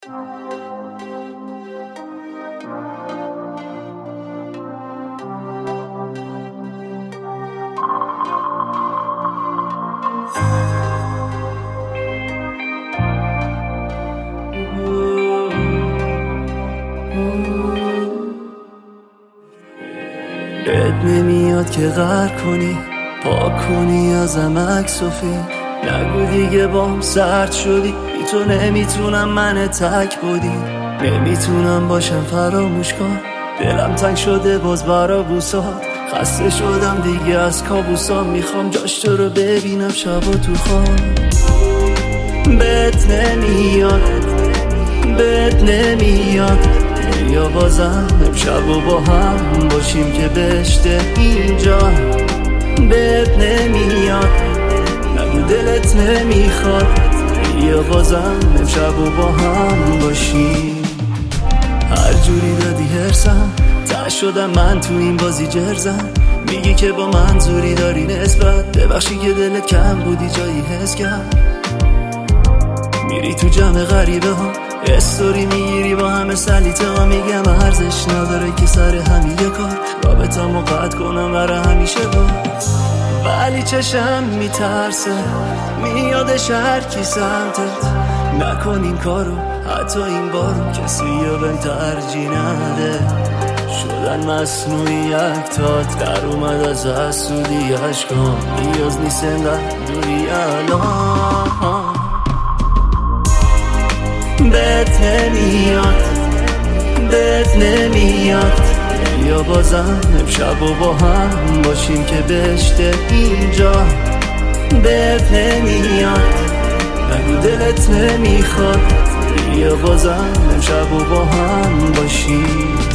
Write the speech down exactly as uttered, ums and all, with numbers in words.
بهت نمیاد که غر کنی، پاک کنی ازم عکس و فیلم. نگو دیگه بام سرد شدی، بی تو نمیتونم من تک بودی. نمیتونم باشم فراموش کن، دلم تنگ شده باز برا بوسات. خسته شدم دیگه از کابوسام، میخوام جاش تو رو ببینم شب و تو خواب. بهت نمیاد، بهت نمیاد، یا بازم امشب و با هم باشیم که بشته اینجا. بهت نمیاد، نگو دلت نمیخواد، یا بازم امشب و با هم باشیم. هر جوری دادی هرسم، ته شدم من تو این بازی جرزم. میگی که با منظوری داری نسبت، ببخشی که دلت کم بودی جایی حس کرد. میری تو جمع غریبه ها، استوری میگیری با همه سلیته ها. میگم ارزش نداره که سر همین یه کار رابطه‌مو قطع کنم برای همیشه باز. ولی چشم میترسه میادش هر کی سمتت. نکن این کارو حتی این بارو، کسی یا بهم ترجیح نده. شدن مصنوعی یک تات در اومد از حسودی اشکام. نیاز نیست انقدر دوری الان. بهت نمیاد، بهت نمیاد، یا بازم امشب و با هم باشیم که بشته اینجا. بهت نمیاد، نگو دلت نمیخواد، یا بازم امشب و با هم باشیم.